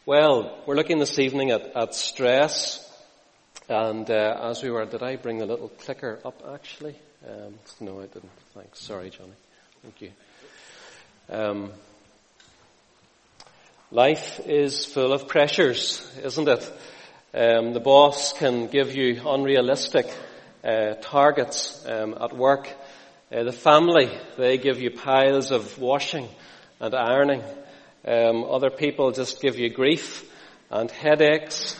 Well, we're looking this evening at stress, and as we were, did I bring the little clicker up actually? No, I didn't. Thanks. Sorry, Johnny. Thank you. Life is full of pressures, isn't it? The boss can give you unrealistic targets at work. The family, they give you piles of washing and ironing. Other people just give you grief and headaches.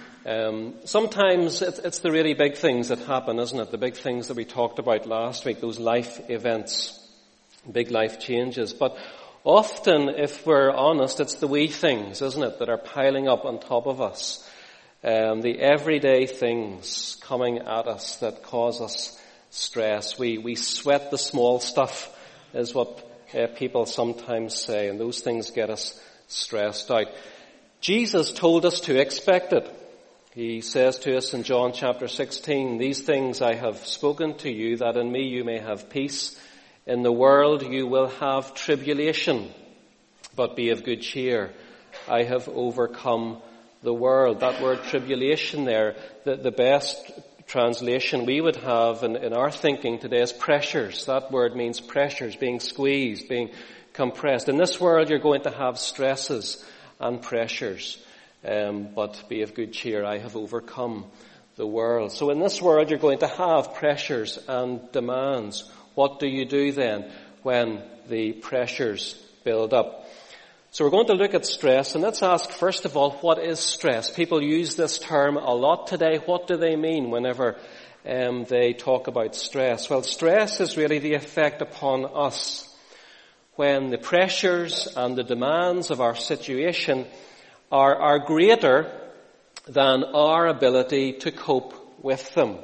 Sometimes it's the really big things that happen, isn't it? The big things that we talked about last week, those life events, big life changes. But often, if we're honest, it's the wee things, isn't it, that are piling up on top of us. The everyday things coming at us that cause us stress. We sweat the small stuff, is what people sometimes say, and those things get us stressed out. Jesus told us to expect it. He says to us in John chapter 16, "These things I have spoken to you, that in me you may have peace. In the world you will have tribulation, but be of good cheer. I have overcome the world." That word tribulation there, the best translation we would have in our thinking today is pressures. That word means pressures, being squeezed, being compressed. In this world you're going to have stresses and pressures, but be of good cheer. I have overcome the world. So in this world you're going to have pressures and demands. What do you do then when the pressures build up? So we're going to look at stress, and let's ask first of all, what is stress? People use this term a lot today. What do they mean whenever they talk about stress? Well, stress is really the effect upon us when the pressures and the demands of our situation are greater than our ability to cope with them.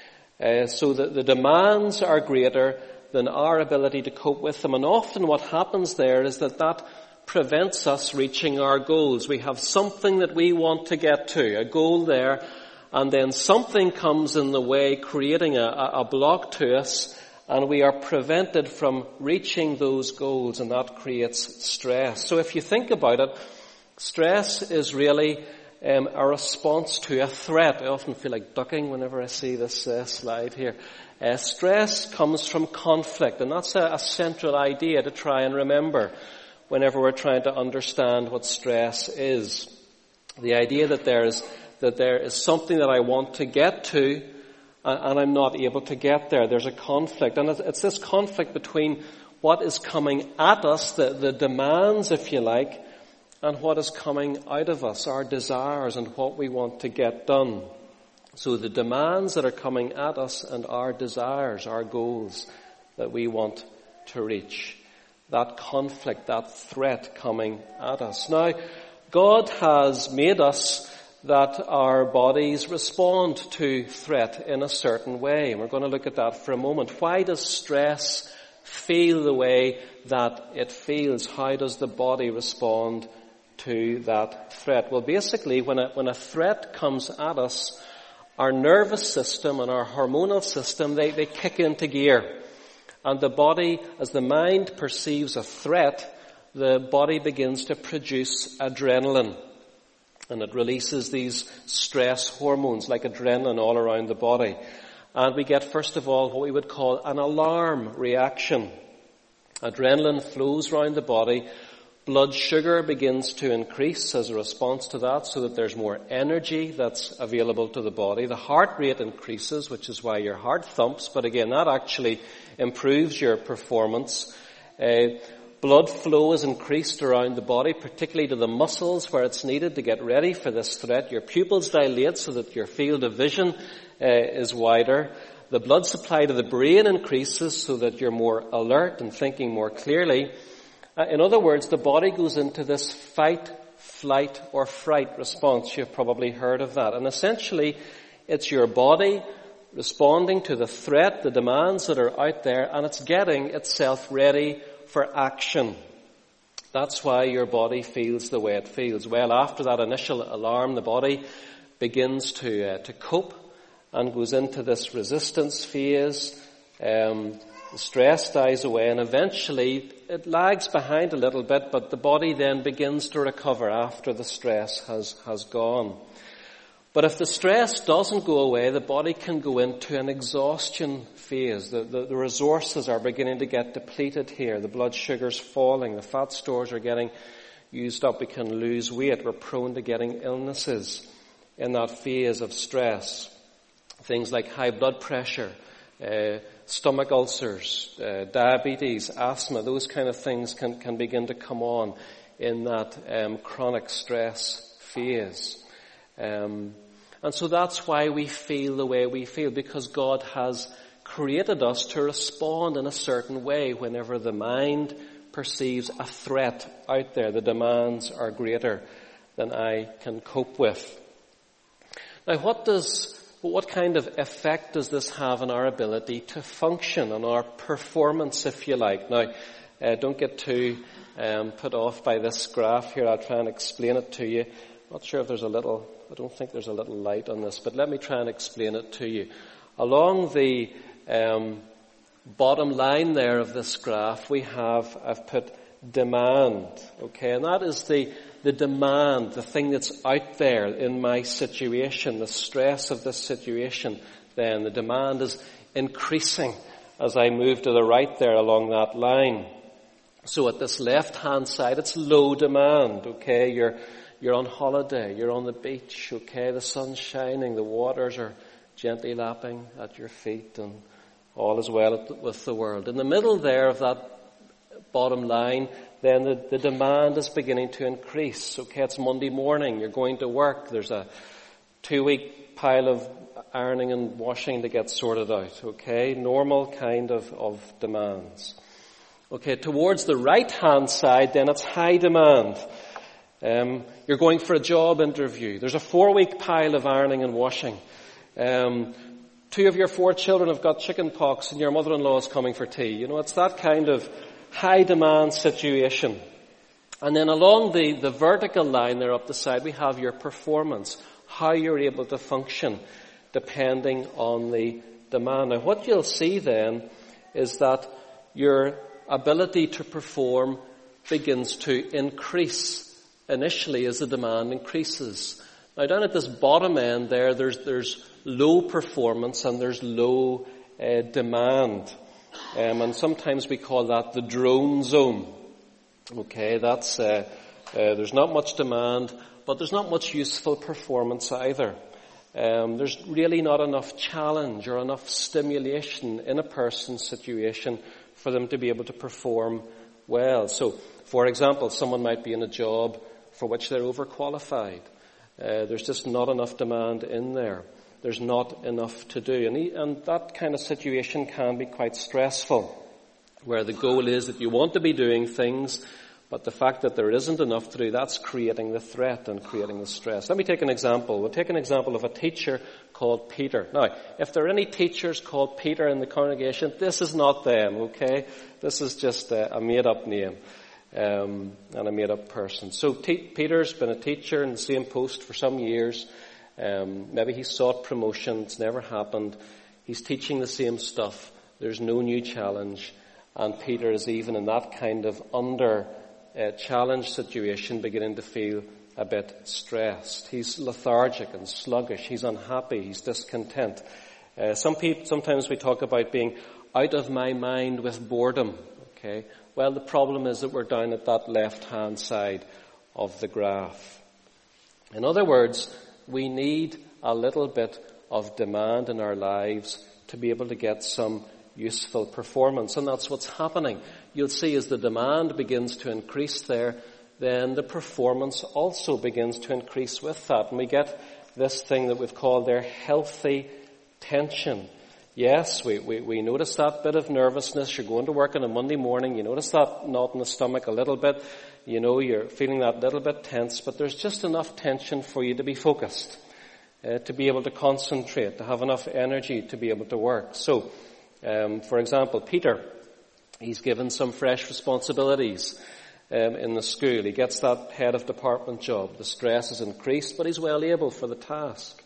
So that the demands are greater than our ability to cope with them. And often what happens there is that prevents us reaching our goals. We have something that we want to get to, a goal there, and then something comes in the way, creating a block to us, and we are prevented from reaching those goals, and that creates stress. So if you think about it, stress is really a response to a threat. I often feel like ducking whenever I see this slide here. Stress comes from conflict, and that's a central idea to try and remember whenever we're trying to understand what stress is. The idea that there is something that I want to get to, and I'm not able to get there. There's a conflict, and it's this conflict between what is coming at us, the demands, if you like, and what is coming out of us, our desires and what we want to get done. So the demands that are coming at us and our desires, our goals that we want to reach. That conflict, that threat coming at us. Now, God has made us that our bodies respond to threat in a certain way. And we're going to look at that for a moment. Why does stress feel the way that it feels? How does the body respond to that threat? Well, basically, when a threat comes at us, our nervous system and our hormonal system, they kick into gear. And the body, as the mind perceives a threat, the body begins to produce adrenaline. And it releases these stress hormones like adrenaline all around the body. And we get, first of all, what we would call an alarm reaction. Adrenaline flows around the body. Blood sugar begins to increase as a response to that, so that there's more energy that's available to the body. The heart rate increases, which is why your heart thumps, but again, that actually improves your performance. Blood flow is increased around the body, particularly to the muscles where it's needed to get ready for this threat. Your pupils dilate so that your field of vision is wider. The blood supply to the brain increases so that you're more alert and thinking more clearly. In other words, the body goes into this fight, flight, or fright response. You've probably heard of that. And essentially, it's your body responding to the threat, the demands that are out there, and it's getting itself ready for action. That's why your body feels the way it feels. Well, after that initial alarm, the body begins to cope and goes into this resistance phase, The stress dies away, and eventually it lags behind a little bit, but the body then begins to recover after the stress has gone. But if the stress doesn't go away, the body can go into an exhaustion phase. The resources are beginning to get depleted here. The blood sugar's falling. The fat stores are getting used up. We can lose weight. We're prone to getting illnesses in that phase of stress. Things like high blood pressure, stomach ulcers, diabetes, asthma, those kind of things can begin to come on in that chronic stress phase. And so that's why we feel the way we feel, because God has created us to respond in a certain way whenever the mind perceives a threat out there. The demands are greater than I can cope with. Now, what kind of effect does this have on our ability to function, on our performance, if you like? Now, don't get too put off by this graph here. I'll try and explain it to you. Not sure if I don't think there's a little light on this, but let me try and explain it to you. Along the bottom line there of this graph, I've put demand, okay, and that is the demand, the thing that's out there in my situation, the stress of this situation. Then the demand is increasing as I move to the right there along that line. So at this left-hand side, it's low demand, okay, you're on holiday, you're on the beach, okay, the sun's shining, the waters are gently lapping at your feet, and all is well with the world. In the middle there of that bottom line, then the demand is beginning to increase. Okay, it's Monday morning, you're going to work, there's a 2-week pile of ironing and washing to get sorted out. Okay, normal kind of demands. Okay, towards the right-hand side, then it's high demand. You're going for a job interview. There's a 4-week pile of ironing and washing. 2 of your 4 children have got chicken pox and your mother-in-law is coming for tea. You know, it's that kind of high demand situation. And then along the vertical line there up the side, we have your performance, how you're able to function depending on the demand. Now what you'll see then is that your ability to perform begins to increase initially as the demand increases. Now down at this bottom end there, there's low performance and there's low demand. And sometimes we call that the drone zone. Okay, that's there's not much demand, but there's not much useful performance either. There's really not enough challenge or enough stimulation in a person's situation for them to be able to perform well. So, for example, someone might be in a job for which they're overqualified. There's just not enough demand in there. There's not enough to do. And that kind of situation can be quite stressful, where the goal is that you want to be doing things, but the fact that there isn't enough to do, that's creating the threat and creating the stress. Let me take an example. We'll take an example of a teacher called Peter. Now, if there are any teachers called Peter in the congregation, this is not them, okay? This is just a made-up name. And a made-up person. So Peter's been a teacher in the same post for some years. Maybe he sought promotion. It's never happened. He's teaching the same stuff. There's no new challenge. And Peter is even in that kind of challenge situation beginning to feel a bit stressed. He's lethargic and sluggish. He's unhappy. He's discontent. Sometimes we talk about being out of my mind with boredom. Okay. Well, the problem is that we're down at that left-hand side of the graph. In other words, we need a little bit of demand in our lives to be able to get some useful performance. And that's what's happening. You'll see as the demand begins to increase there, then the performance also begins to increase with that. And we get this thing that we've called there healthy tension. Yes, we notice that bit of nervousness. You're going to work on a Monday morning. You notice that knot in the stomach a little bit. You know, you're feeling that little bit tense, but there's just enough tension for you to be focused, to be able to concentrate, to have enough energy to be able to work. So, for example, Peter, he's given some fresh responsibilities in the school. He gets that head of department job. The stress is increased, but he's well able for the task.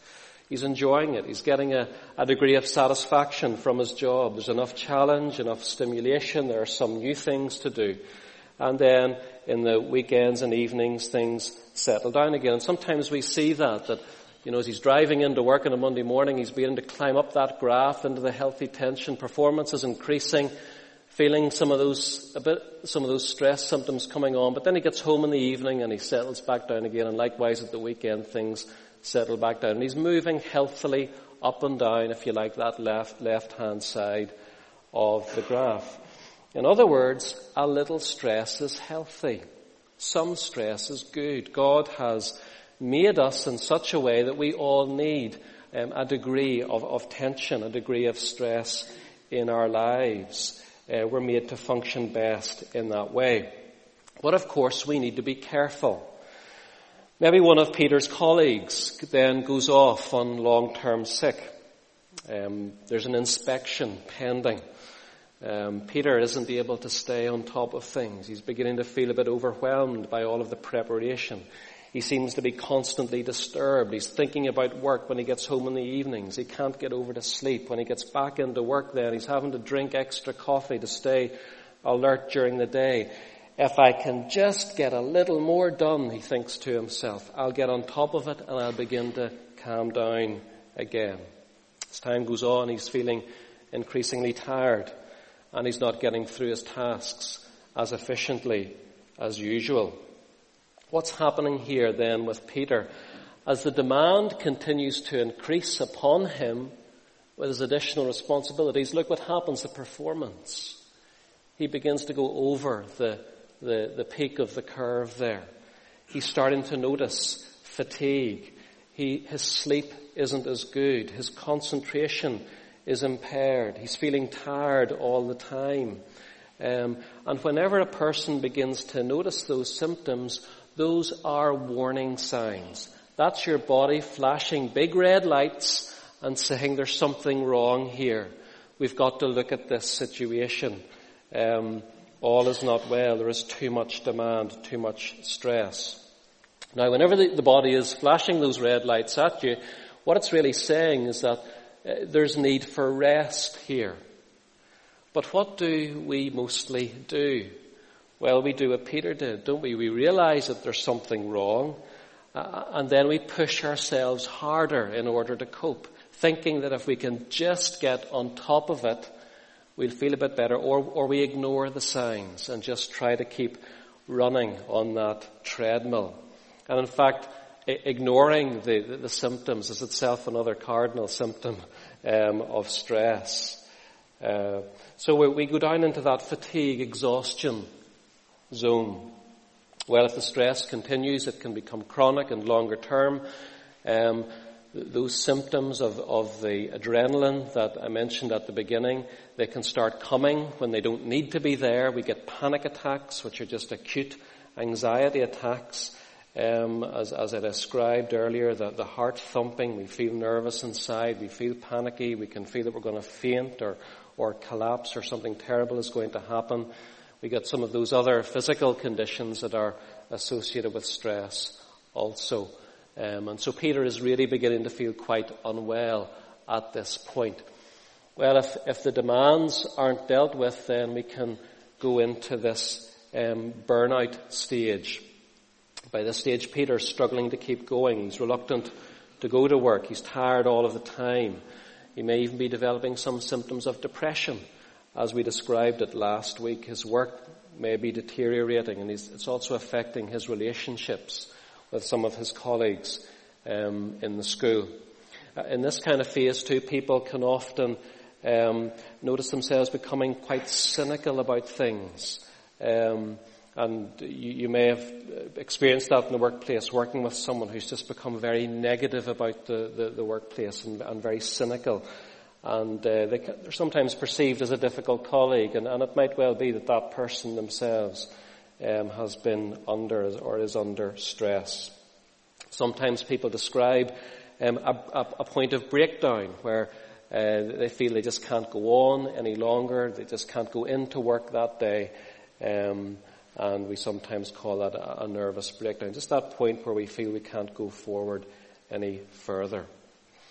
He's enjoying it. He's getting a degree of satisfaction from his job. There's enough challenge, enough stimulation. There are some new things to do. And then in the weekends and evenings, things settle down again. And sometimes we see that, as he's driving into work on a Monday morning, he's beginning to climb up that graph into the healthy tension. Performance is increasing, feeling some of those stress symptoms coming on. But then he gets home in the evening and he settles back down again. And likewise at the weekend, things settle back down. And he's moving healthily up and down, if you like, that left-hand side of the graph. In other words, a little stress is healthy. Some stress is good. God has made us in such a way that we all need a degree of tension, a degree of stress in our lives. We're made to function best in that way. But of course, we need to be careful. Maybe one of Peter's colleagues then goes off on long-term sick. There's an inspection pending. Peter isn't able to stay on top of things. He's beginning to feel a bit overwhelmed by all of the preparation. He seems to be constantly disturbed. He's thinking about work when he gets home in the evenings. He can't get over to sleep. When he gets back into work then, he's having to drink extra coffee to stay alert during the day. If I can just get a little more done, he thinks to himself, I'll get on top of it and I'll begin to calm down again. As time goes on, he's feeling increasingly tired and he's not getting through his tasks as efficiently as usual. What's happening here then with Peter? As the demand continues to increase upon him with his additional responsibilities, look what happens to performance. He begins to go over the peak of the curve there. He's starting to notice fatigue. His sleep isn't as good. His concentration is impaired. He's feeling tired all the time. And whenever a person begins to notice those symptoms, those are warning signs. That's your body flashing big red lights and saying there's something wrong here. We've got to look at this situation. All is not well. There is too much demand, too much stress. Now, whenever the body is flashing those red lights at you, what it's really saying is that there's need for rest here. But what do we mostly do? Well, we do what Peter did, don't we? We realize that there's something wrong, and then we push ourselves harder in order to cope, thinking that if we can just get on top of it, we'll feel a bit better, or we ignore the signs and just try to keep running on that treadmill. And in fact, ignoring the symptoms is itself another cardinal symptom of stress. So we go down into that fatigue, exhaustion zone. Well, if the stress continues, it can become chronic and longer term. Those symptoms of the adrenaline that I mentioned at the beginning, they can start coming when they don't need to be there. We get panic attacks, which are just acute anxiety attacks. As I described earlier, the heart thumping, we feel nervous inside, we feel panicky, we can feel that we're going to faint or collapse or something terrible is going to happen. We get some of those other physical conditions that are associated with stress also. And so Peter is really beginning to feel quite unwell at this point. Well, if the demands aren't dealt with, then we can go into this burnout stage. By this stage, Peter's struggling to keep going. He's reluctant to go to work. He's tired all of the time. He may even be developing some symptoms of depression. As we described it last week, his work may be deteriorating, and it's also affecting his relationships with some of his colleagues in the school. In this kind of phase too, people can often notice themselves becoming quite cynical about things. And you may have experienced that in the workplace, working with someone who's just become very negative about the workplace and very cynical. And they're sometimes perceived as a difficult colleague, and it might well be that person themselves has been under or is under stress. Sometimes people describe a point of breakdown where they feel they just can't go on any longer, they just can't go into work that day. And we sometimes call that a nervous breakdown. Just that point where we feel we can't go forward any further.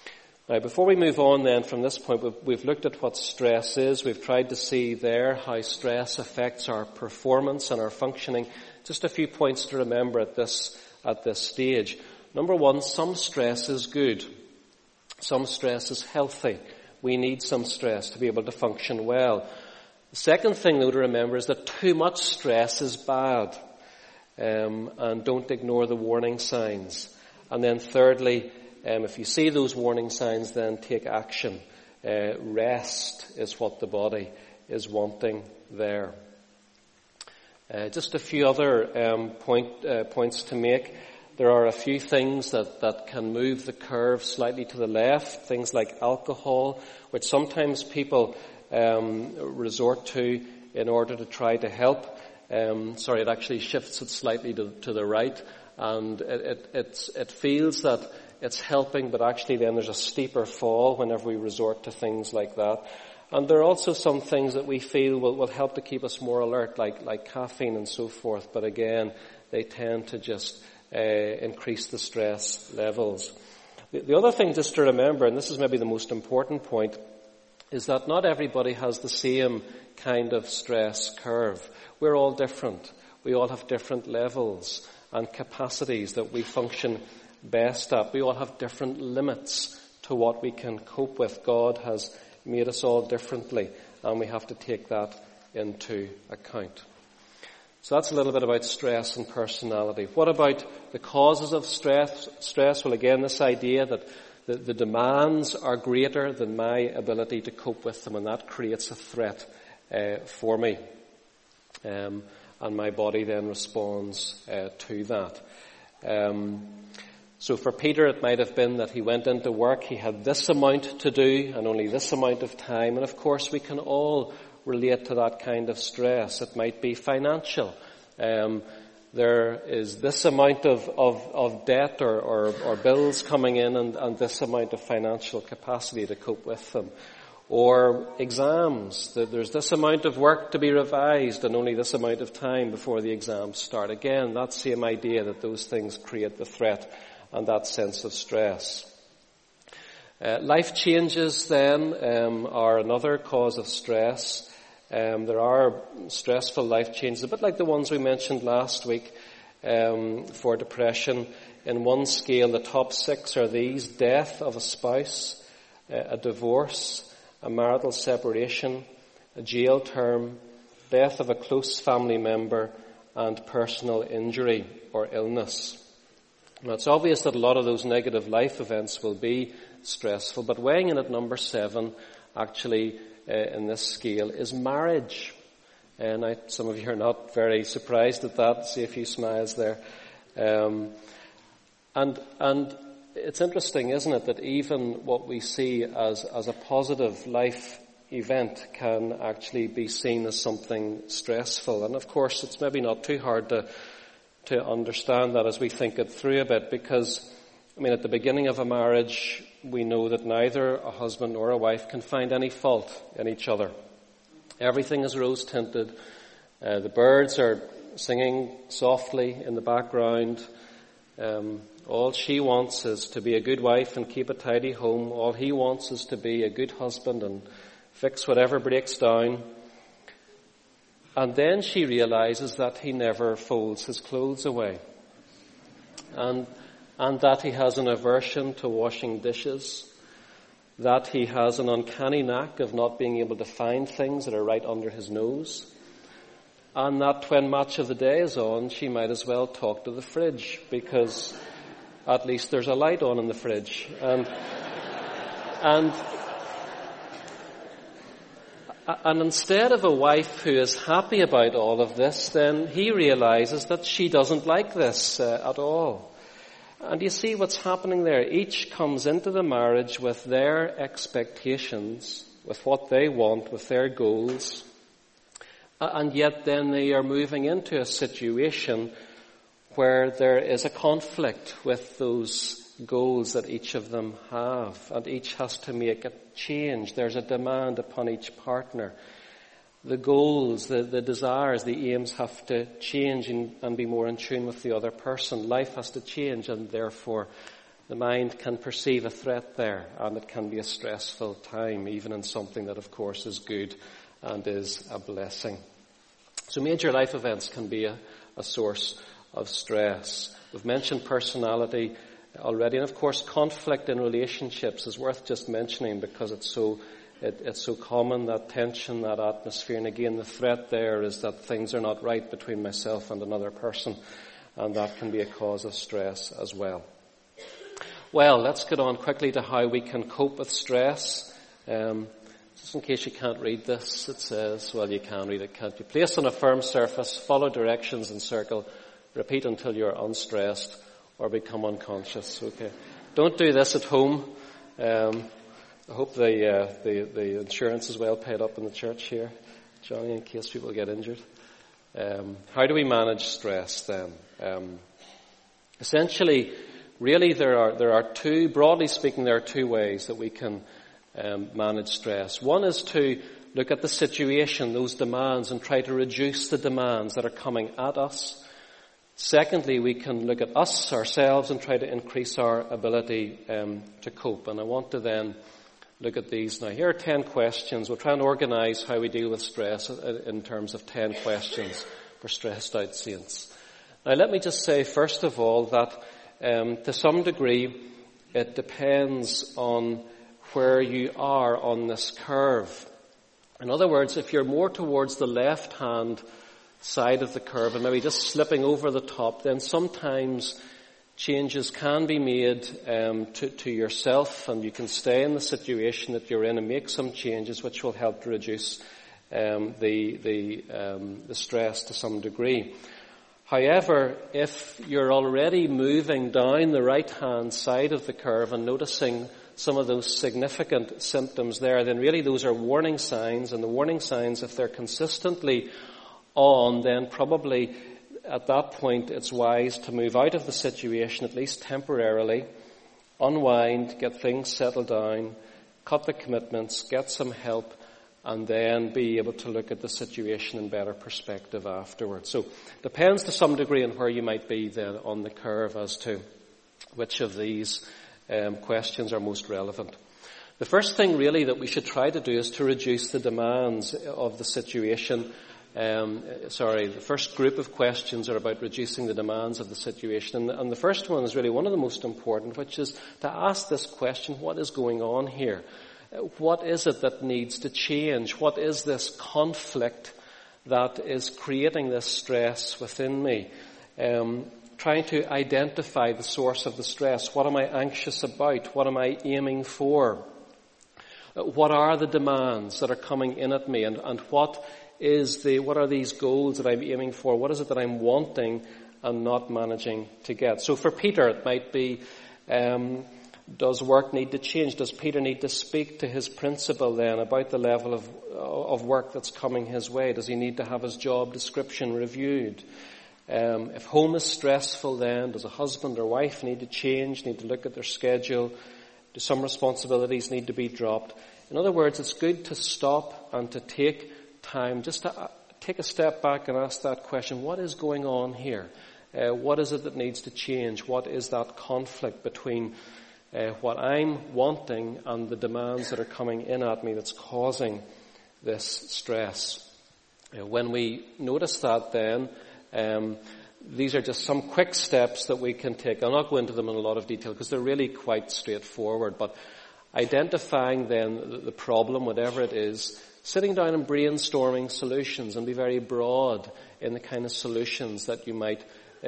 Now, before we move on then from this point, we've looked at what stress is. We've tried to see there how stress affects our performance and our functioning. Just a few points to remember at this stage. Number one, some stress is good. Some stress is healthy. We need some stress to be able to function well. The second thing, though, to remember is that too much stress is bad. And don't ignore the warning signs. And then thirdly, if you see those warning signs, then take action. Rest is what the body is wanting there. Just a few other points to make. There are a few things that can move the curve slightly to the left. Things like alcohol, which sometimes people resort to in order to try to help. It actually shifts it slightly to the right, and it feels that it's helping, but actually then there's a steeper fall whenever we resort to things like that. And there are also some things that we feel will help to keep us more alert, like caffeine and so forth. But again, they tend to just increase the stress levels. The other thing just to remember, and this is maybe the most important point, is that not everybody has the same kind of stress curve. We're all different. We all have different levels and capacities that we function best at. We all have different limits to what we can cope with. God has made us all differently, and we have to take that into account. So that's a little bit about stress and personality. What about the causes of stress? Well, again, this idea that the demands are greater than my ability to cope with them, and that creates a threat for me. And my body then responds to that. So for Peter, it might have been that he went into work, he had this amount to do and only this amount of time. And of course, we can all relate to that kind of stress. It might be financial. There is this amount of debt or bills coming in and this amount of financial capacity to cope with them. Or exams. There's this amount of work to be revised and only this amount of time before the exams start. Again, that same idea that those things create the threat and that sense of stress. Life changes then are another cause of stress. There are stressful life changes, a bit like the ones we mentioned last week for depression. In one scale, the top 6 are these: death of a spouse, a divorce, a marital separation, a jail term, death of a close family member, and personal injury or illness. Now, it's obvious that a lot of those negative life events will be stressful, but weighing in at number 7, actually, in this scale, is marriage. And some of you are not very surprised at that. See a few smiles there. And it's interesting, isn't it, that even what we see as a positive life event can actually be seen as something stressful. And of course, it's maybe not too hard to understand that as we think it through a bit, because, at the beginning of a marriage, we know that neither a husband nor a wife can find any fault in each other. Everything is rose-tinted. The birds are singing softly in the background. All she wants is to be a good wife and keep a tidy home. All he wants is to be a good husband and fix whatever breaks down. And then she realizes that he never folds his clothes away. And that he has an aversion to washing dishes. That he has an uncanny knack of not being able to find things that are right under his nose. And that when much of the day is on, she might as well talk to the fridge, because at least there's a light on in the fridge. And instead of a wife who is happy about all of this, then he realizes that she doesn't like this at all. And you see what's happening there. Each comes into the marriage with their expectations, with what they want, with their goals. And yet then they are moving into a situation where there is a conflict with those goals that each of them have, and each has to make a change. There's a demand upon each partner. The goals, the desires, the aims have to change and be more in tune with the other person. Life has to change, and therefore the mind can perceive a threat there, and it can be a stressful time, even in something that, of course, is good and is a blessing. So major life events can be a source of stress. We've mentioned personality already, and of course conflict in relationships is worth just mentioning because it's so common, that tension, that atmosphere. And again, the threat there is that things are not right between myself and another person, and that can be a cause of stress as well. Well, let's get on quickly to how we can cope with stress. Just in case you can't read this, it says, well, you can read it, can't you? Place on a firm surface, follow directions and circle, repeat until you're unstressed or become unconscious. Okay. Don't do this at home. I hope the insurance is well paid up in the church here, Johnny, in case people get injured. How do we manage stress then? Essentially, really there are two, broadly speaking, there are two ways that we can manage stress. One is to look at the situation, those demands, and try to reduce the demands that are coming at us. Secondly, we can look at us, ourselves, and try to increase our ability to cope. And I want to then look at these now. Here are 10 questions. We'll try and organise how we deal with stress in terms of 10 questions for stressed out saints. Now let me just say, first of all, that to some degree it depends on where you are on this curve. In other words, if you're more towards the left-hand side of the curve and maybe just slipping over the top, then sometimes changes can be made to yourself, and you can stay in the situation that you're in and make some changes which will help to reduce the stress to some degree. However, if you're already moving down the right-hand side of the curve and noticing some of those significant symptoms there, then really those are warning signs, and the warning signs, if they're consistently on, then probably at that point it's wise to move out of the situation, at least temporarily, unwind, get things settled down, cut the commitments, get some help, and then be able to look at the situation in better perspective afterwards. So depends to some degree on where you might be then on the curve as to which of these questions are most relevant. The first thing really that we should try to do is to reduce the demands of the situation. The first group of questions are about reducing the demands of the situation. And the first one is really one of the most important, which is to ask this question: what is going on here? What is it that needs to change? What is this conflict that is creating this stress within me? Trying to identify the source of the stress. What am I anxious about? What am I aiming for? What are the demands that are coming in at me? And what are these goals that I'm aiming for? What is it that I'm wanting and not managing to get? So for Peter, it might be, does work need to change? Does Peter need to speak to his principal then about the level of work that's coming his way? Does he need to have his job description reviewed? If home is stressful, then does a husband or wife need to change, need to look at their schedule? Do some responsibilities need to be dropped? In other words, it's good to stop and to take time, just to take a step back and ask that question: what is going on here? What is it that needs to change? What is that conflict between what I'm wanting and the demands that are coming in at me that's causing this stress? When we notice that, then these are just some quick steps that we can take. I'll not go into them in a lot of detail because they're really quite straightforward, but identifying then the problem, whatever it is, sitting down and brainstorming solutions, and be very broad in the kind of solutions that you might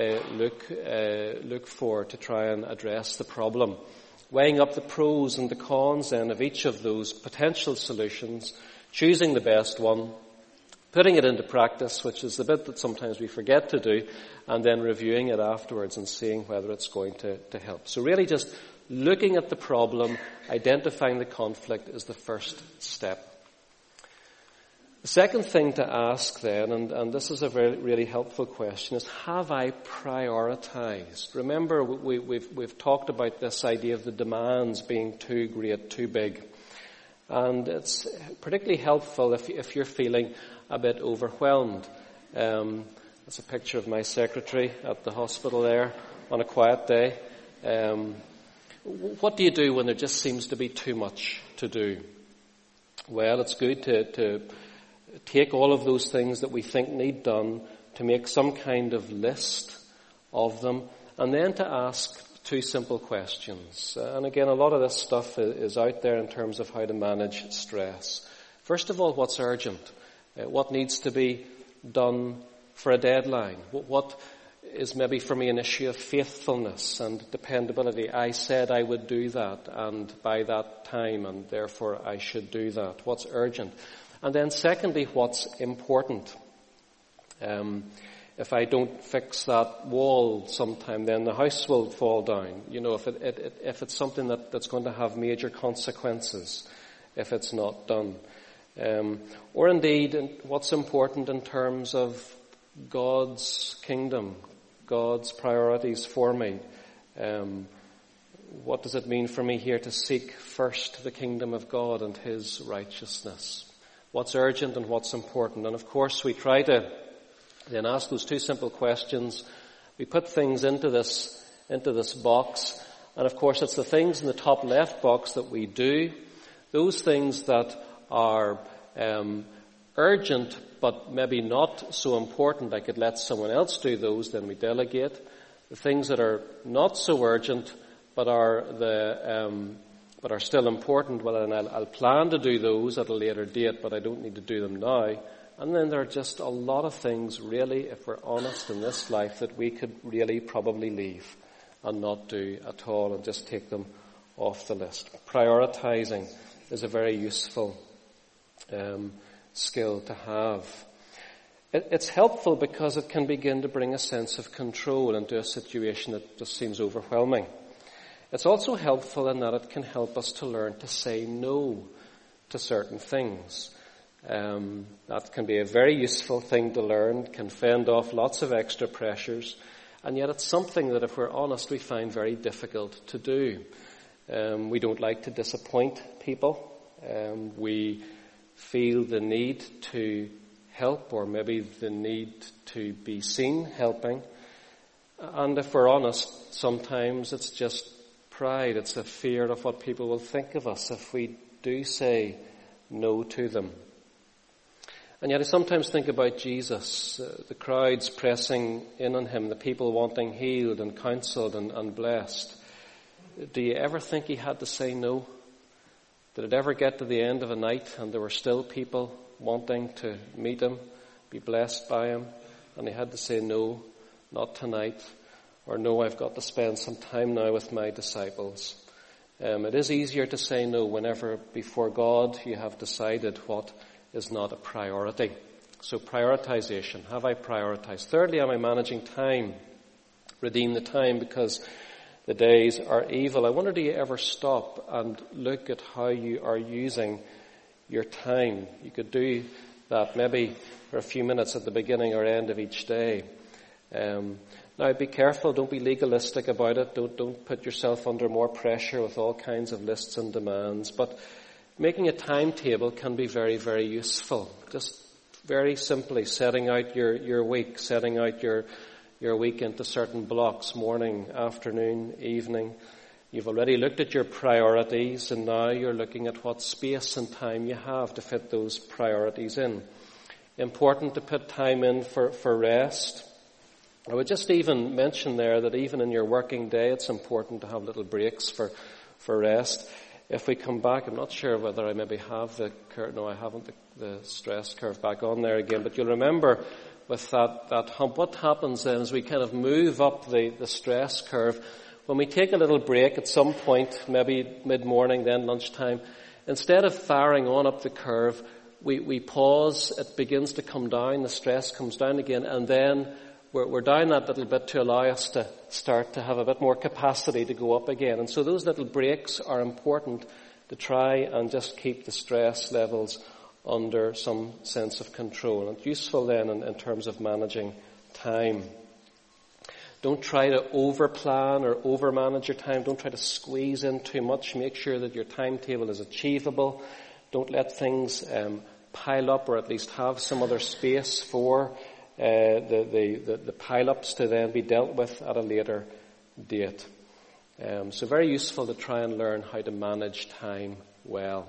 look for to try and address the problem. Weighing up the pros and the cons then of each of those potential solutions, choosing the best one, putting it into practice, which is the bit that sometimes we forget to do, and then reviewing it afterwards and seeing whether it's going to help. So really just looking at the problem, identifying the conflict is the first step. The second thing to ask then, and this is a really helpful question, is: have I prioritized? Remember, we've talked about this idea of the demands being too great, too big. And it's particularly helpful if you're feeling a bit overwhelmed. That's a picture of my secretary at the hospital there on a quiet day. What do you do when there just seems to be too much to do? Well, it's good to take all of those things that we think need done, to make some kind of list of them, and then to ask two simple questions. And again, a lot of this stuff is out there in terms of how to manage stress. First of all, what's urgent? What needs to be done for a deadline? What is maybe for me an issue of faithfulness and dependability? I said I would do that, and by that time, and therefore I should do that. What's urgent? And then secondly, what's important? If I don't fix that wall sometime, then the house will fall down. You know, if it's something that's going to have major consequences if it's not done. Or indeed, what's important in terms of God's kingdom, God's priorities for me. What does it mean for me here to seek first the kingdom of God and His righteousness? What's urgent and what's important? And of course, we try to then ask those two simple questions. We put things into this box, and of course it's the things in the top left box that we do. Those things that are urgent but maybe not so important, I could let someone else do those, then we delegate. The things that are not so urgent but are still important, well then I'll plan to do those at a later date, but I don't need to do them now. And then there are just a lot of things, really, if we're honest in this life, that we could really probably leave and not do at all and just take them off the list. Prioritizing is a very useful skill to have. It's helpful because it can begin to bring a sense of control into a situation that just seems overwhelming. It's also helpful in that it can help us to learn to say no to certain things. That can be a very useful thing to learn, can fend off lots of extra pressures, and yet it's something that, if we're honest, we find very difficult to do. We don't like to disappoint people. We feel the need to help, or maybe the need to be seen helping. And if we're honest, sometimes it's just pride. It's a fear of what people will think of us if we do say no to them. And yet I sometimes think about Jesus, the crowds pressing in on him, the people wanting healed and counselled and blessed. Do you ever think he had to say no? Did it ever get to the end of a night and there were still people wanting to meet him, be blessed by him, and he had to say no, not tonight, or no, I've got to spend some time now with my disciples? It is easier to say no whenever before God you have decided what is not a priority. So prioritization. Have I prioritized? Thirdly, am I managing time? Redeem the time because the days are evil. I wonder, do you ever stop and look at how you are using your time? You could do that maybe for a few minutes at the beginning or end of each day. Now be careful, don't be legalistic about it. Don't put yourself under more pressure with all kinds of lists and demands. But making a timetable can be very, very useful. Just very simply setting out your week, setting out your week into certain blocks, morning, afternoon, evening. You've already looked at your priorities, and now you're looking at what space and time you have to fit those priorities in. Important to put time in for rest. I would just even mention there that even in your working day, it's important to have little breaks for rest. If we come back, I'm not sure whether I maybe have the curve. No, I haven't the stress curve back on there again. But you'll remember with that hump, what happens then is we kind of move up the stress curve. When we take a little break at some point, maybe mid-morning, then lunchtime, instead of firing on up the curve, we pause, it begins to come down, the stress comes down again, and then we're down that little bit to allow us to start to have a bit more capacity to go up again. And so those little breaks are important to try and just keep the stress levels under some sense of control. And it's useful then in terms of managing time. Don't try to over-plan or over-manage your time. Don't try to squeeze in too much. Make sure that your timetable is achievable. Don't let things pile up, or at least have some other space for the pile-ups to then be dealt with at a later date. So very useful to try and learn how to manage time well.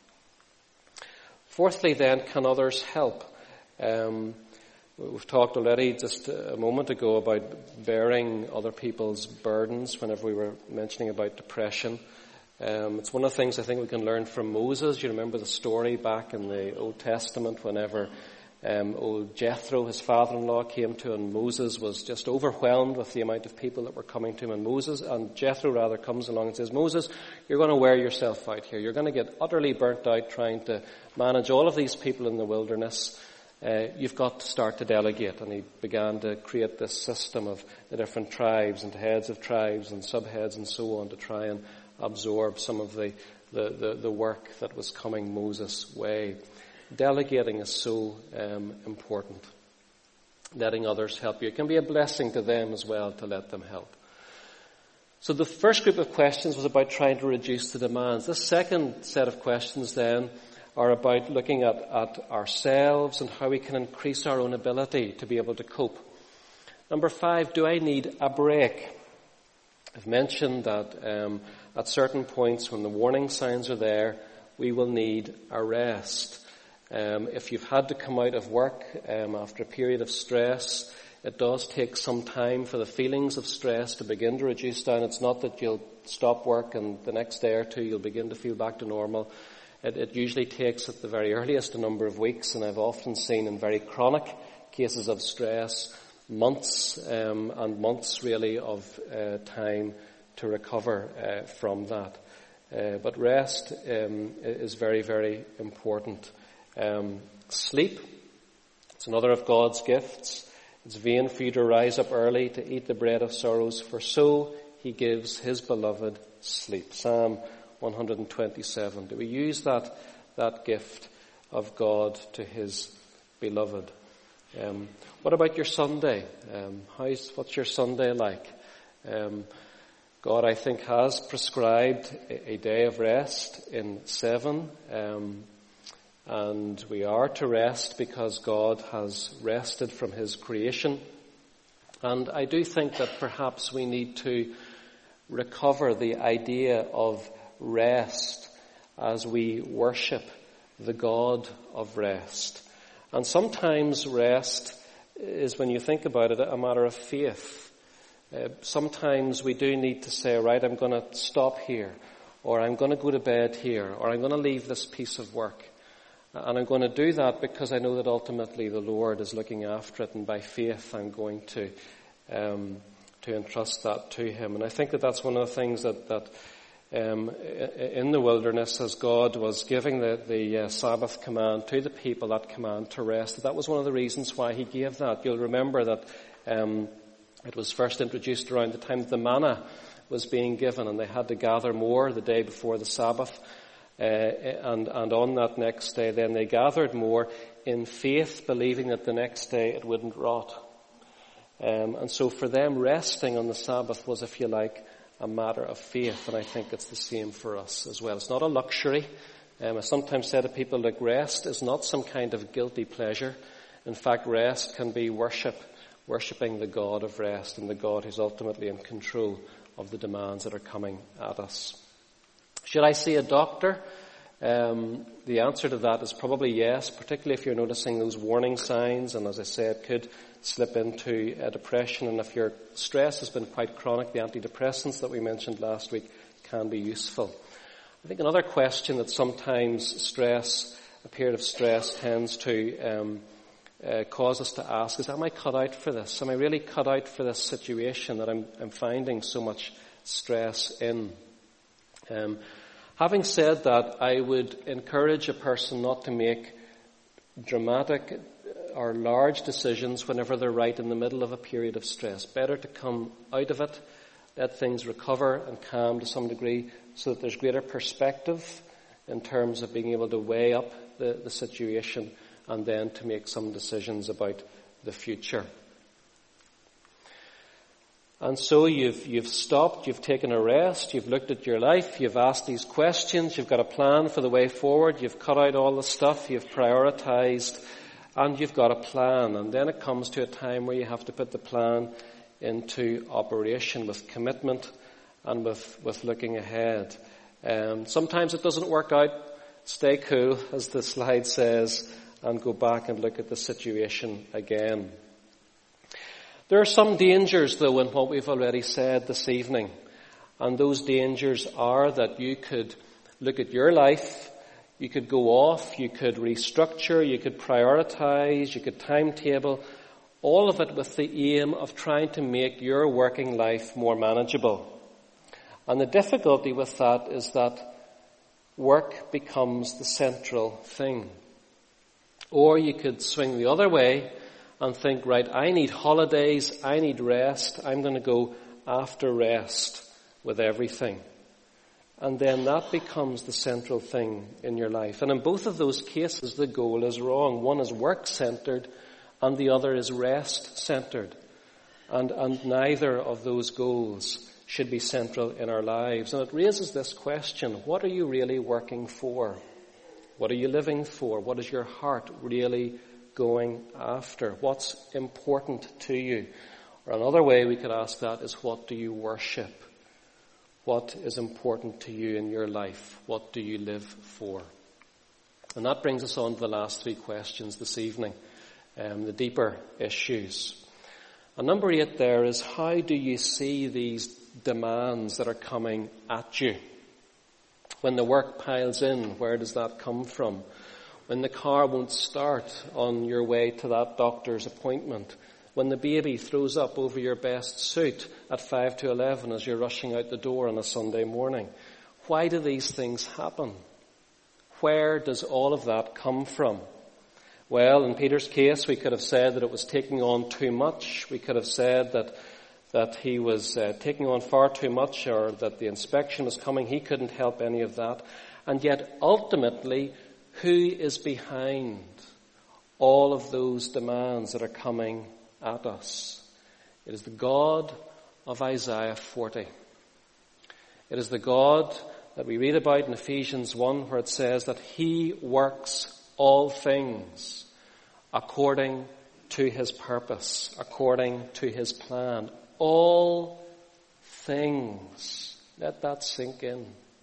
Fourthly then, can others help? We've talked already just a moment ago about bearing other people's burdens whenever we were mentioning about depression. It's one of the things I think we can learn from Moses. You remember the story back in the Old Testament whenever old Jethro, his father-in-law, came to him, and Moses was just overwhelmed with the amount of people that were coming to him. And Jethro comes along and says, Moses, you're going to wear yourself out here. You're going to get utterly burnt out trying to manage all of these people in the wilderness. You've got to start to delegate. And he began to create this system of the different tribes and heads of tribes and subheads and so on to try and absorb some of the work that was coming Moses' way. Delegating is so important. Letting others help you. It can be a blessing to them as well to let them help. So the first group of questions was about trying to reduce the demands. The second set of questions then are about looking at ourselves and how we can increase our own ability to be able to cope. Number 5, do I need a break? I've mentioned that at certain points when the warning signs are there, we will need a rest. If you've had to come out of work after a period of stress, it does take some time for the feelings of stress to begin to reduce down. It's not that you'll stop work and the next day or two you'll begin to feel back to normal. It usually takes at the very earliest a number of weeks, and I've often seen in very chronic cases of stress months and months really of time to recover from that. But rest is very, very important. Sleep, it's another of God's gifts. It's vain for you to rise up early to eat the bread of sorrows, for so he gives his beloved sleep. Psalm 127. Do we use that gift of God to his beloved? What about your Sunday? What's your Sunday like? God, I think, has prescribed a day of rest in 7. And we are to rest because God has rested from his creation. And I do think that perhaps we need to recover the idea of rest as we worship the God of rest. And sometimes rest is, when you think about it, a matter of faith. Sometimes we do need to say, right, I'm going to stop here, or I'm going to go to bed here, or I'm going to leave this piece of work. And I'm going to do that because I know that ultimately the Lord is looking after it, and by faith I'm going to entrust that to him. And I think that that's one of the things that in the wilderness, as God was giving the Sabbath command to the people, that command to rest, that was one of the reasons why he gave that. You'll remember that it was first introduced around the time the manna was being given, and they had to gather more the day before the Sabbath. And on that next day, then they gathered more in faith, believing that the next day it wouldn't rot. And so for them, resting on the Sabbath was, if you like, a matter of faith. And I think it's the same for us as well. It's not a luxury. I sometimes say to people, like, rest is not some kind of guilty pleasure. In fact, rest can be worshipping the God of rest and the God who's ultimately in control of the demands that are coming at us. Should I see a doctor? The answer to that is probably yes, particularly if you're noticing those warning signs, and as I said, could slip into a depression. And if your stress has been quite chronic, the antidepressants that we mentioned last week can be useful. I think another question that sometimes a period of stress tends to cause us to ask is, am I cut out for this? Am I really cut out for this situation that I'm finding so much stress in? Having said that, I would encourage a person not to make dramatic or large decisions whenever they're right in the middle of a period of stress. Better to come out of it, let things recover and calm to some degree so that there's greater perspective in terms of being able to weigh up the situation and then to make some decisions about the future. And so you've stopped, you've taken a rest, you've looked at your life, you've asked these questions, you've got a plan for the way forward, you've cut out all the stuff, you've prioritized, and you've got a plan. And then it comes to a time where you have to put the plan into operation with commitment and with looking ahead. Sometimes it doesn't work out. Stay cool, as the slide says, and go back and look at the situation again. There are some dangers, though, in what we've already said this evening. And those dangers are that you could look at your life, you could go off, you could restructure, you could prioritize, you could timetable, all of it with the aim of trying to make your working life more manageable. And the difficulty with that is that work becomes the central thing. Or you could swing the other way and think, right, I need holidays, I need rest, I'm going to go after rest with everything. And then that becomes the central thing in your life. And in both of those cases, the goal is wrong. One is work-centered and the other is rest-centered. And neither of those goals should be central in our lives. And it raises this question, what are you really working for? What are you living for? What is your heart really going after? What's important to you? Or another way we could ask that is, what do you worship? What is important to you in your life? What do you live for? And that brings us on to the last three questions this evening, the deeper issues. And number 8 there is, how do you see these demands that are coming at you? When the work piles in, where does that come from? When the car won't start on your way to that doctor's appointment? When the baby throws up over your best suit at 5 to 11 as you're rushing out the door on a Sunday morning? Why do these things happen? Where does all of that come from? Well, in Peter's case, we could have said that it was taking on too much. We could have said that he was taking on far too much, or that the inspection was coming. He couldn't help any of that. And yet, ultimately, who is behind all of those demands that are coming at us? It is the God of Isaiah 40. It is the God that we read about in Ephesians 1, where it says that he works all things according to his purpose, according to his plan. All things. Let that sink in.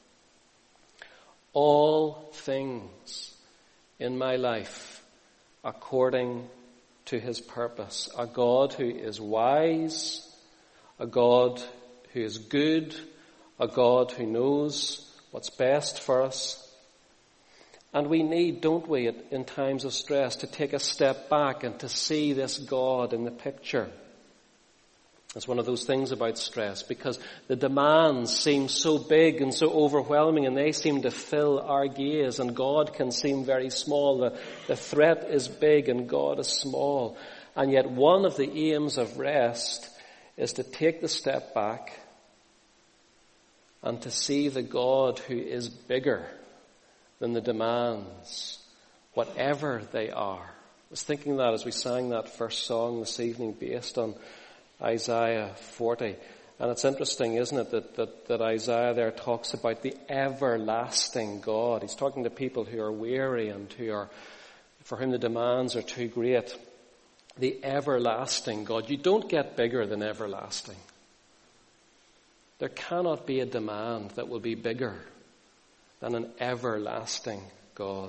All things in my life according to his purpose. A God who is wise, a God who is good, a God who knows what's best for us. And we need, don't we, in times of stress, to take a step back and to see this God in the picture. It's one of those things about stress, because the demands seem so big and so overwhelming, and they seem to fill our gaze, and God can seem very small. The threat is big and God is small. And yet one of the aims of rest is to take the step back and to see the God who is bigger than the demands, whatever they are. I was thinking that as we sang that first song this evening based on Isaiah 40. And it's interesting, isn't it, that Isaiah there talks about the everlasting God. He's talking to people who are weary and for whom the demands are too great. The everlasting God. You don't get bigger than everlasting. There cannot be a demand that will be bigger than an everlasting God.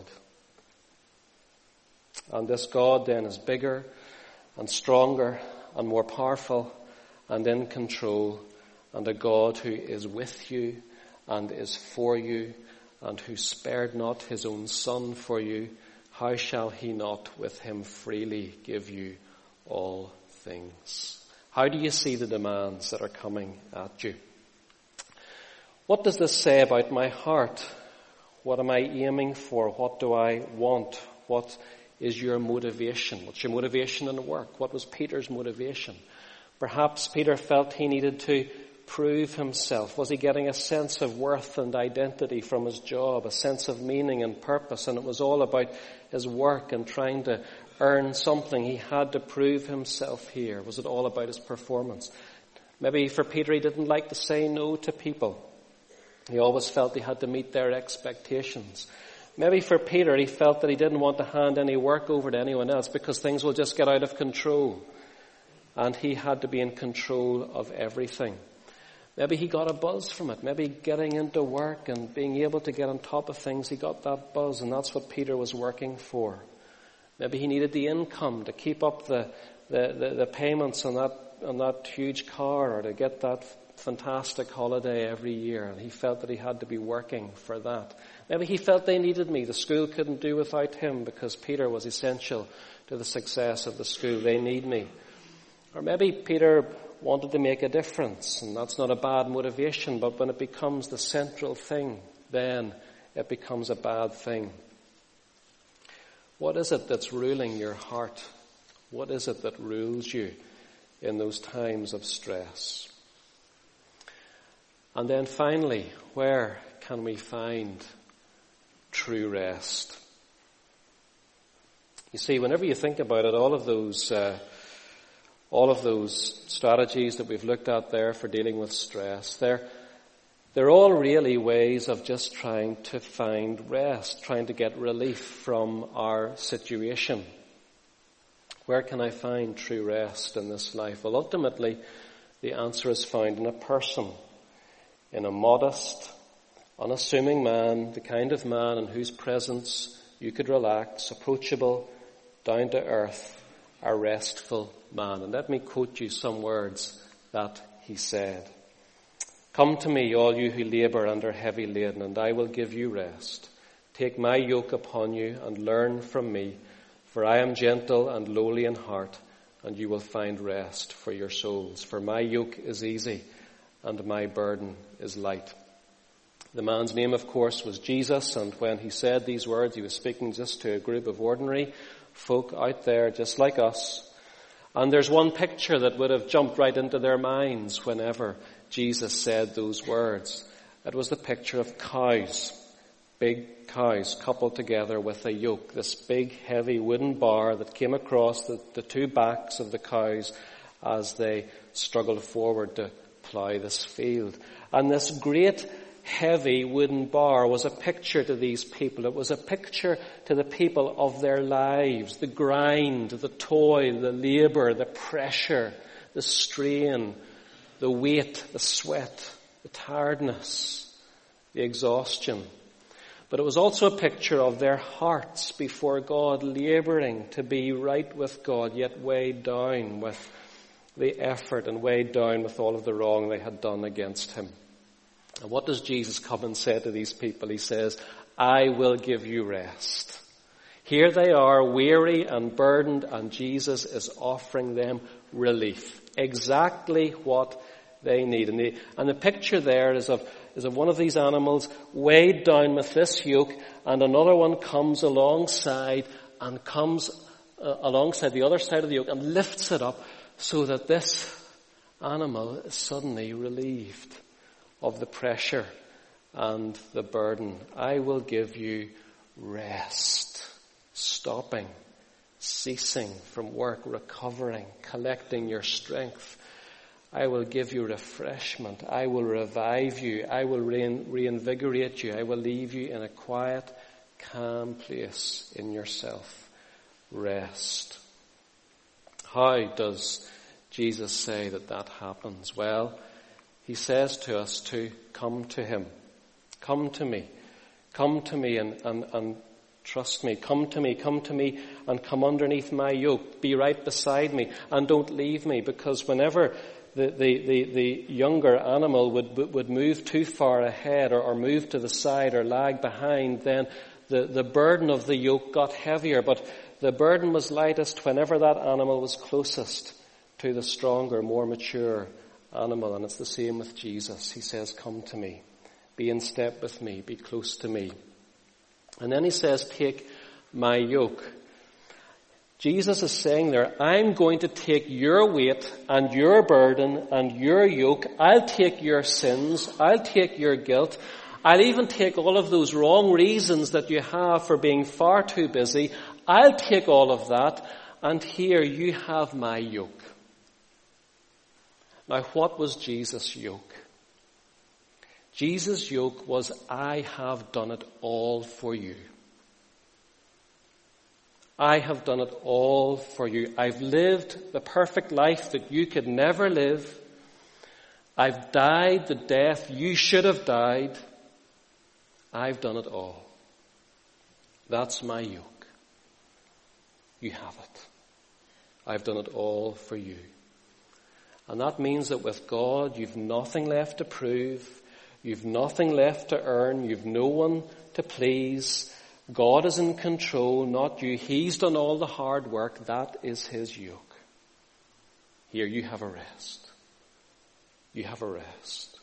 And this God then is bigger and stronger and more powerful and in control, and a God who is with you and is for you, and who spared not his own Son for you. How shall he not with him freely give you all things? How do you see the demands that are coming at you? What does this say about my heart? What am I aiming for? What do I want? What is your motivation? What's your motivation in the work? What was Peter's motivation? Perhaps Peter felt he needed to prove himself. Was he getting a sense of worth and identity from his job, a sense of meaning and purpose? And it was all about his work and trying to earn something. He had to prove himself here. Was it all about his performance? Maybe for Peter, he didn't like to say no to people. He always felt he had to meet their expectations. Maybe for Peter, he felt that he didn't want to hand any work over to anyone else because things will just get out of control. And he had to be in control of everything. Maybe he got a buzz from it. Maybe getting into work and being able to get on top of things, he got that buzz, and that's what Peter was working for. Maybe he needed the income to keep up the payments on that huge car, or to get that fantastic holiday every year, and he felt that he had to be working for that. Maybe he felt they needed me. The school couldn't do without him because Peter was essential to the success of the school. They need me. Or maybe Peter wanted to make a difference, and that's not a bad motivation, but when it becomes the central thing, then it becomes a bad thing. What is it that's ruling your heart? What is it that rules you in those times of stress? And then finally, where can we find true rest? You see, whenever you think about it, all of those strategies that we've looked at there for dealing with stress, they're all really ways of just trying to find rest, trying to get relief from our situation. Where can I find true rest in this life? Well, ultimately, the answer is found in a person, in a modest, unassuming man, the kind of man in whose presence you could relax, approachable, down to earth, a restful man. And let me quote you some words that he said. "Come to me, all you who labour and are heavy laden, and I will give you rest. Take my yoke upon you and learn from me, for I am gentle and lowly in heart, and you will find rest for your souls. For my yoke is easy and my burden is light." The man's name, of course, was Jesus, and when he said these words, he was speaking just to a group of ordinary folk out there just like us. And there's one picture that would have jumped right into their minds whenever Jesus said those words. It was the picture of cows, big cows coupled together with a yoke, this big heavy wooden bar that came across the two backs of the cows as they struggled forward to plough this field. And this great heavy wooden bar was a picture to these people. It was a picture to the people of their lives, the grind, the toil, the labour, the pressure, the strain, the weight, the sweat, the tiredness, the exhaustion. But it was also a picture of their hearts before God, labouring to be right with God, yet weighed down with the effort and weighed down with all of the wrong they had done against him. And what does Jesus come and say to these people? He says, "I will give you rest." Here they are, weary and burdened, and Jesus is offering them relief. Exactly what they need. And the picture there is of one of these animals weighed down with this yoke, and another one comes alongside alongside the other side of the yoke and lifts it up so that this animal is suddenly relieved of the pressure and the burden. I will give you rest, stopping, ceasing from work, recovering, collecting your strength. I will give you refreshment. I will revive you. I will reinvigorate you. I will leave you in a quiet, calm place in yourself. Rest. How does Jesus say that happens? Well, he says to us to come to him. Come to me. Come to me and trust me. Come to me and come underneath my yoke. Be right beside me and don't leave me, because whenever the younger animal would move too far ahead or move to the side or lag behind, then the burden of the yoke got heavier. But the burden was lightest whenever that animal was closest to the stronger, more mature animal. And it's the same with Jesus. He says, come to me. Be in step with me. Be close to me. And then he says, take my yoke. Jesus is saying there, I'm going to take your weight and your burden and your yoke. I'll take your sins. I'll take your guilt. I'll even take all of those wrong reasons that you have for being far too busy. I'll take all of that. And here you have my yoke. Now, what was Jesus' yoke? Jesus' yoke was, I have done it all for you. I have done it all for you. I've lived the perfect life that you could never live. I've died the death you should have died. I've done it all. That's my yoke. You have it. I've done it all for you. And that means that with God, you've nothing left to prove. You've nothing left to earn. You've no one to please. God is in control, not you. He's done all the hard work. That is his yoke. Here, you have a rest. You have a rest.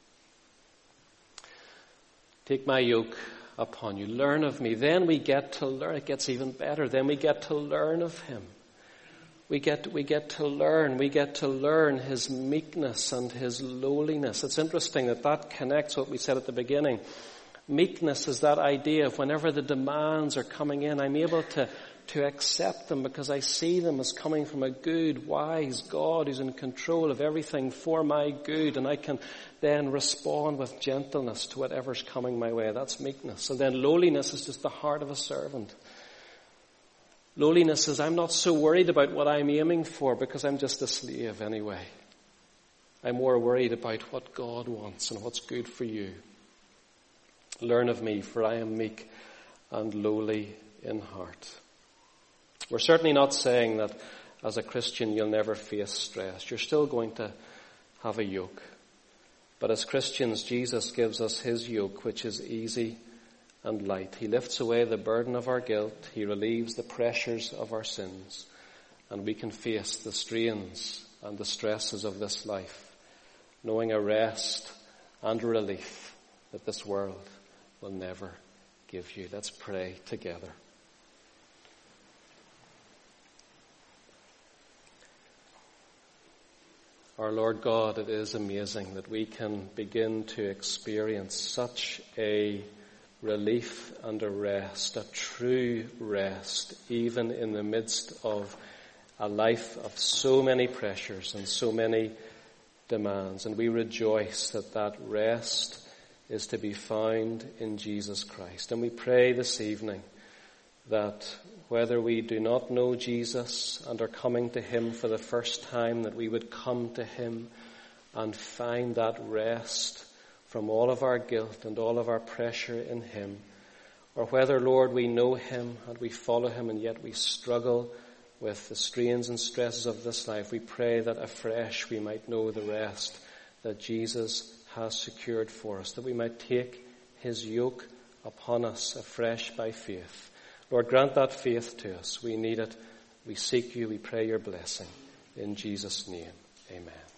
Take my yoke upon you. Learn of me. Then we get to learn. It gets even better. Then we get to learn of him. We get to learn his meekness and his lowliness. It's interesting that connects what we said at the beginning. Meekness is that idea of whenever the demands are coming in, I'm able to accept them because I see them as coming from a good, wise God who's in control of everything for my good, and I can then respond with gentleness to whatever's coming my way. That's meekness. And then lowliness is just the heart of a servant. Lowliness is I'm not so worried about what I'm aiming for because I'm just a slave anyway. I'm more worried about what God wants and what's good for you. Learn of me, for I am meek and lowly in heart. We're certainly not saying that as a Christian you'll never face stress. You're still going to have a yoke. But as Christians, Jesus gives us his yoke, which is easy and light. He lifts away the burden of our guilt. He relieves the pressures of our sins. And we can face the strains and the stresses of this life, knowing a rest and a relief that this world will never give you. Let's pray together. Our Lord God, it is amazing that we can begin to experience such a relief and a rest, a true rest, even in the midst of a life of so many pressures and so many demands. And we rejoice that that rest is to be found in Jesus Christ. And we pray this evening that whether we do not know Jesus and are coming to him for the first time, that we would come to him and find that rest from all of our guilt and all of our pressure in him. Or whether, Lord, we know him and we follow him and yet we struggle with the strains and stresses of this life, we pray that afresh we might know the rest that Jesus has secured for us, that we might take his yoke upon us afresh by faith. Lord, grant that faith to us. We need it. We seek you. We pray your blessing. In Jesus' name, amen.